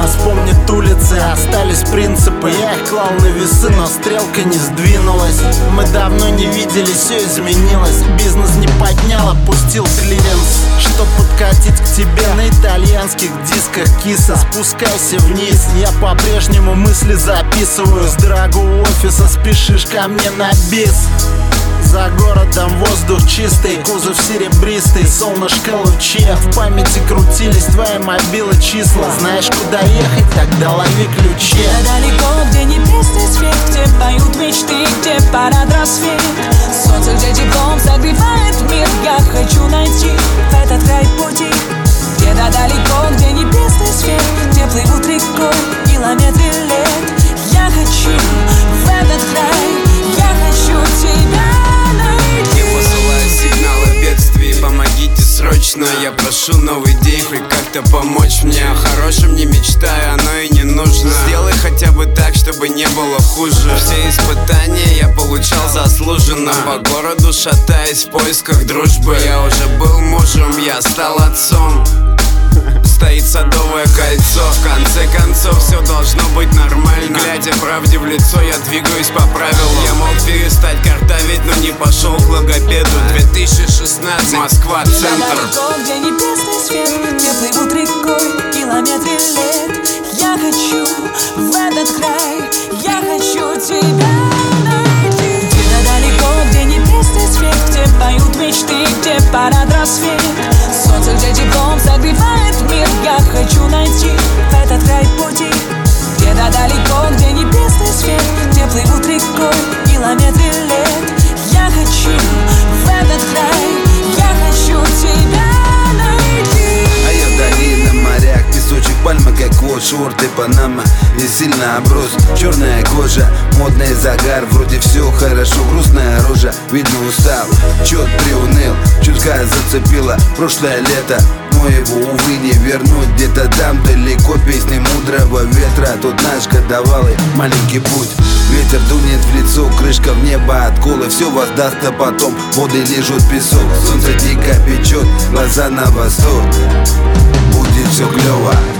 нас помнит улицы, остались принципы. Я их клал на весы, но стрелка не сдвинулась. Мы давно не виделись, все изменилось. Бизнес не поднял, опустил клиренс. Чтоб подкатить к тебе на итальянских дисках киса, спускайся вниз. Я по-прежнему мысли записываю. С драгу офиса спешишь ко мне на бис. За городом воздух чистый, кузов серебристый, солнышко лучи. В памяти крутились твои мобилы числа. Знаешь, куда ехать? Тогда лови ключи. Где-то далеко, где небесный свет, где поют мечты, где парад рассвет. Солнце, где теплом согревает мир. Я хочу найти этот край пути. Где-то далеко, где небесный свет, где плывут рекой километры лет. Я хочу в этот край, я хочу тебя. Помогите срочно, я прошу новый день, хоть как-то помочь мне. О хорошем не мечтаю, оно и не нужно. Сделай хотя бы так, чтобы не было хуже. Все испытания я получал заслуженно. По городу шатаясь в поисках дружбы. Я уже был мужем, я стал отцом. Стоит садовое кольцо. В конце концов все должно быть нормально. Глядя правде в лицо, я двигаюсь по правилам. Я мог перестать картавить, но не пошел к логопеду. 2016, Москва, центр. Далеко, где небесный свет, где плывут рекой километры лет. Я хочу в этот край, я хочу тебя найти. Где-то далеко, где небесный свет, где поют мечты, где парад рассвет. Солнце, где теплом согревает мир. Я хочу найти этот край пути. Где-то далеко, где небесный свет, где плывут рекой километры лет. Я хочу в этот край, я хочу тебя найти. А я вдали на морях, песочек, пальмы, как вот шорты Панама. Не сильно оброс, черная кожа, модный загар. Вроде все хорошо, грустная рожа, видно устал. Чет приуныл, чутка зацепила прошлое лето. Но его, увы, не вернуть. Где-то там далеко песни мудрого ветра. Тут наш годовалый маленький путь. Ветер дунет в лицо, крышка в небо от колы. Все воздастся потом, воды лижут песок. Солнце дико печет, глаза на восток. Будет все клево.